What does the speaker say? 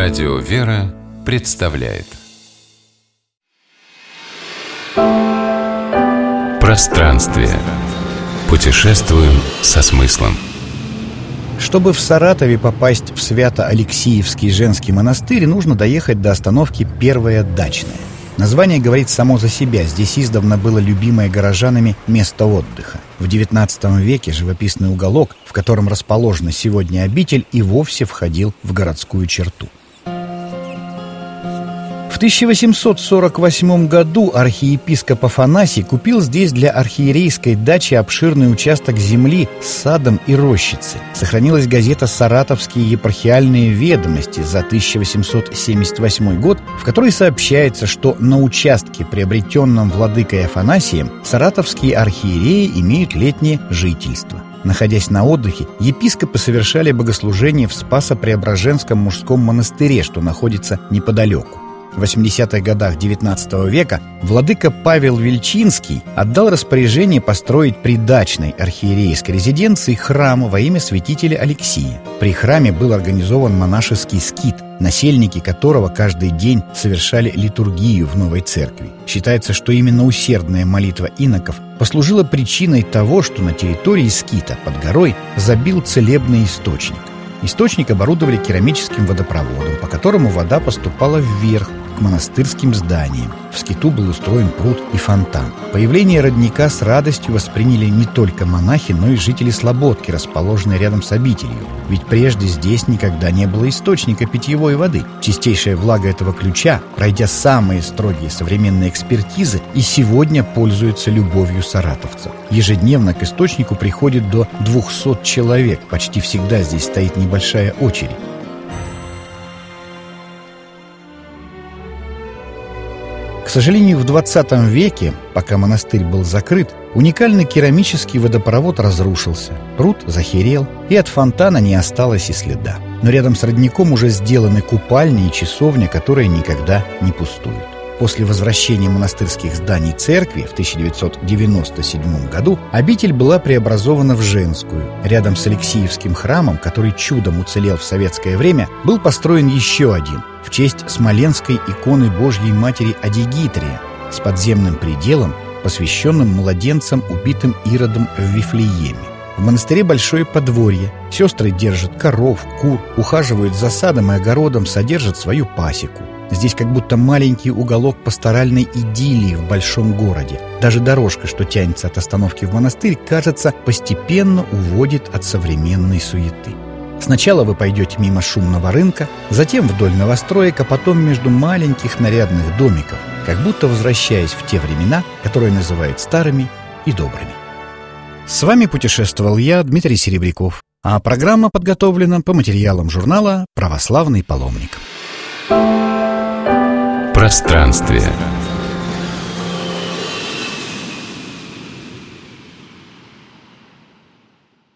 Радио «Вера» представляет Пространствие. Путешествуем со смыслом. Чтобы в Саратове попасть в Свято-Алексиевский женский монастырь, нужно доехать до остановки Первая Дачная. Название говорит само за себя. Здесь издавна было любимое горожанами место отдыха. В XIX веке живописный уголок, в котором расположена сегодня обитель, и вовсе входил в городскую черту. В 1848 году архиепископ Афанасий купил здесь для архиерейской дачи обширный участок земли с садом и рощицей. Сохранилась газета «Саратовские епархиальные ведомости» за 1878 год, в которой сообщается, что на участке, приобретенном владыкой Афанасием, саратовские архиереи имеют летнее жительство. Находясь на отдыхе, епископы совершали богослужение в Спасо-Преображенском мужском монастыре, что находится неподалеку. В 80-х годах XIX века владыка Павел Вельчинский отдал распоряжение построить при дачной архиерейской резиденции храм во имя святителя Алексия. При храме был организован монашеский скит, насельники которого каждый день совершали литургию в новой церкви. Считается, что именно усердная молитва иноков послужила причиной того, что на территории скита под горой забил целебный источник. Источник оборудовали керамическим водопроводом, по которому вода поступала вверх, к монастырским зданиям. В скиту был устроен пруд и фонтан. Появление родника с радостью восприняли не только монахи, но и жители Слободки, расположенной рядом с обителью. Ведь прежде здесь никогда не было источника питьевой воды. Чистейшая влага этого ключа, пройдя самые строгие современные экспертизы, и сегодня пользуется любовью саратовцев. Ежедневно к источнику приходит до 200 человек. Почти всегда здесь стоит небольшая очередь. К сожалению, в 20 веке, пока монастырь был закрыт, уникальный керамический водопровод разрушился, пруд захерел, и от фонтана не осталось и следа. Но рядом с родником уже сделаны купальня и часовня, которые никогда не пустуют. После возвращения монастырских зданий церкви в 1997 году обитель была преобразована в женскую. Рядом с Алексиевским храмом, который чудом уцелел в советское время, был построен еще один в честь смоленской иконы Божьей Матери Адигитрия с подземным пределом, посвященным младенцам, убитым Иродом в Вифлееме. В монастыре большое подворье. Сестры держат коров, кур, ухаживают за садом и огородом, содержат свою пасеку. Здесь как будто маленький уголок пасторальной идиллии в большом городе. Даже дорожка, что тянется от остановки в монастырь, кажется, постепенно уводит от современной суеты. Сначала вы пойдете мимо шумного рынка, затем вдоль новостроек, а потом между маленьких нарядных домиков, как будто возвращаясь в те времена, которые называют старыми и добрыми. С вами путешествовал я, Дмитрий Серебряков, а программа подготовлена по материалам журнала «Православный паломник». Пространствие.